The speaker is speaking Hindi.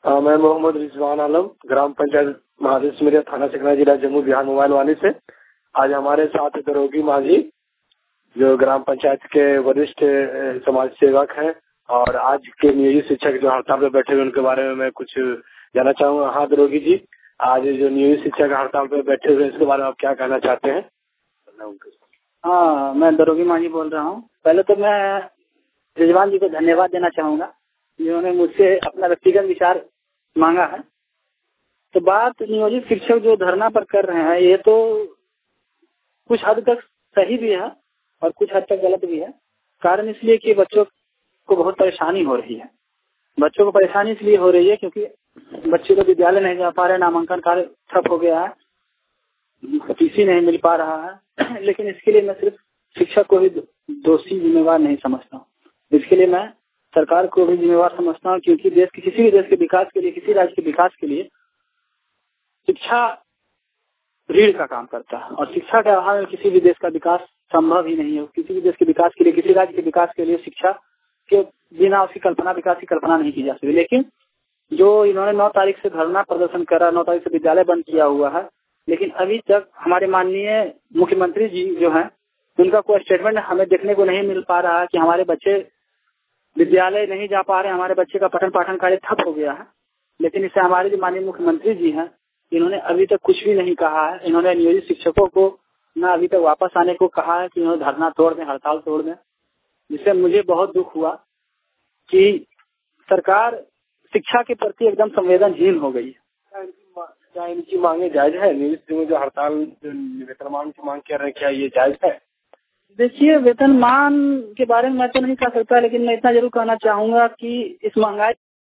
मैं मोहम्मद रिजवान आलम, ग्राम पंचायत महादेव सिमरिया, थाना सकरा, जिला जम्मू, बिहार, मोबाइल वाली से। आज हमारे साथ दरोगी मांझी जो ग्राम पंचायत के वरिष्ठ समाज सेवक हैं और आज के नियोजित शिक्षक जो हड़ताल पे बैठे हुए उनके बारे में मैं कुछ जानना चाहूँगा। हाँ दरोगी जी, आज जो नियोजित शिक्षक हड़ताल पे बैठे हुए इसके बारे में आप क्या कहना चाहते हैं? हाँ, मैं दरोगी मांझी बोल रहा हूँ। पहले तो मैं रिजवान जी को धन्यवाद देना चाहूँगा जिन्होंने मुझसे अपना व्यक्तिगत विचार मांगा है। तो बात नियोजित शिक्षक जो धरना पर कर रहे हैं ये तो कुछ हद तक सही भी है और कुछ हद तक गलत भी है। कारण इसलिए कि बच्चों को बहुत परेशानी हो रही है। बच्चों को परेशानी इसलिए हो रही है क्योंकि बच्चे तो विद्यालय नहीं जा पा रहे, नामांकन कार्य ठप हो गया है, टीसी नहीं मिल पा रहा है। लेकिन इसके लिए मैं सिर्फ शिक्षक को भी दोषी जिम्मेवार नहीं समझता हूँ, इसके लिए मैं सरकार को भी जिम्मेवार समझता हूँ। क्योंकि देश के किसी भी देश के विकास के लिए, किसी राज्य के विकास के लिए शिक्षा रीढ़ का काम करता है और शिक्षा के अभाव में किसी भी देश का विकास संभव ही नहीं है। किसी भी देश के विकास के लिए, किसी राज्य के विकास के लिए शिक्षा के बिना उसकी कल्पना, विकास की कल्पना नहीं की जा सकती। लेकिन जो इन्होंने 9 तारीख से धरना प्रदर्शन करा, 9 तारीख से विद्यालय बंद किया हुआ है, लेकिन अभी तक हमारे माननीय मुख्यमंत्री जी जो हैं उनका कोई स्टेटमेंट हमें देखने को नहीं मिल पा रहा है कि हमारे बच्चे विद्यालय नहीं जा पा रहे, हमारे बच्चे का पठन पाठन कार्य ठप हो गया है। लेकिन इससे हमारे जो माननीय मुख्यमंत्री जी हैं इन्होंने अभी तक कुछ भी नहीं कहा है। इन्होंने नियोजित शिक्षकों को ना अभी तक वापस आने को कहा है कि इन्होंने धरना तोड़ दें, हड़ताल तोड़ दें, जिससे मुझे बहुत दुख हुआ कि सरकार शिक्षा के प्रति एकदम संवेदनहीन हो गई है। क्या इनकी मांगे जायज है? नियोजित में जो हड़ताल वेतनमान की मांग कर रहे हैं, क्या ये जायज है? देखिए, वेतनमान के बारे में मैं तो नहीं कह सकता, लेकिन मैं इतना जरूर कहना चाहूंगा कि इस महंगाई